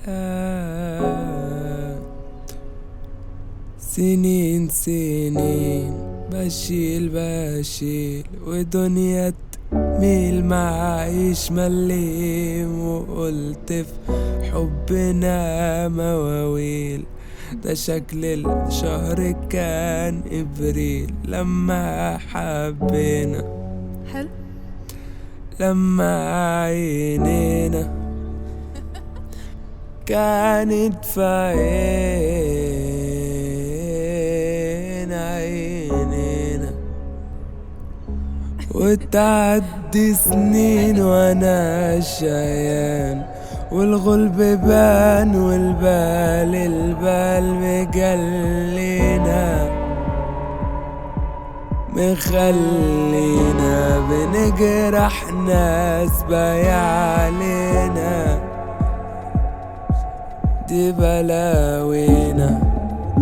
سنين سنين بشيل ودنيا تميل معايش مليم، وقلت في حبنا مواويل. ده شكل الشهر كان ابريل لما حبينا، حلو لما عينينا كانت في عينينا، وتعدي سنين وانا شيان، والغلب بان البال مجلينا، مخلينا بنجرح ناس بايع علينا، دي بلاوينا.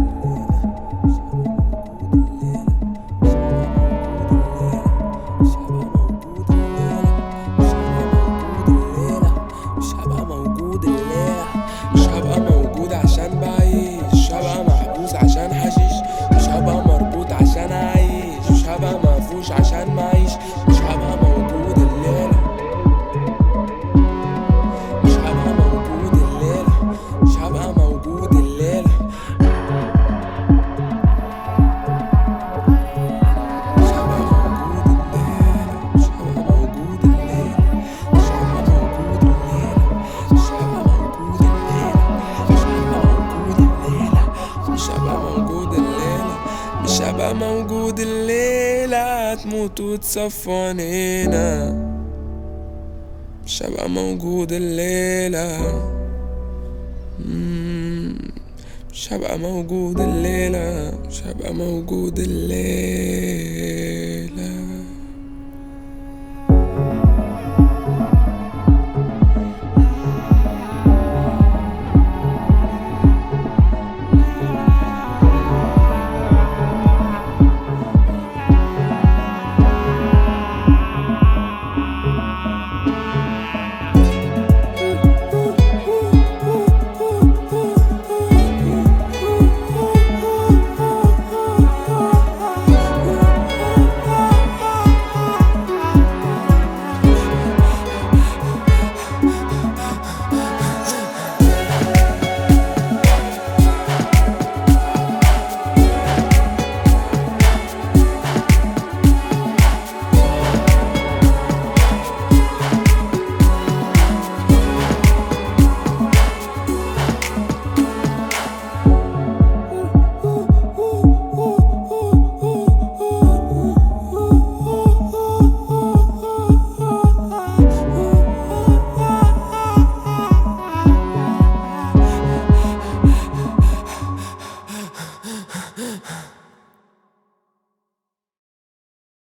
مش هبقى موجود عشان بعيش، مش هبقى محبوس عشان حشيش، مش هبقى مربوط عشان اعيش، مش هبقى مفروش عشان معيش. مش هبقى موجود الليلة، مش هبقى موجود الليلة، مش هبقى موجود الليلة، مش هبقى موجود الليلة، مش هبقى موجود الليلة، مش هبقى موجود الليلة، مش هبقى موجود الليلة، مش هبقى موجود الليلة، مش هبقى موجود الليلة، هتموت وتصفى عينينا. مش هبقى موجود الليلة، مش هبقى موجود الليلة، مش هبقى موجود الليلة.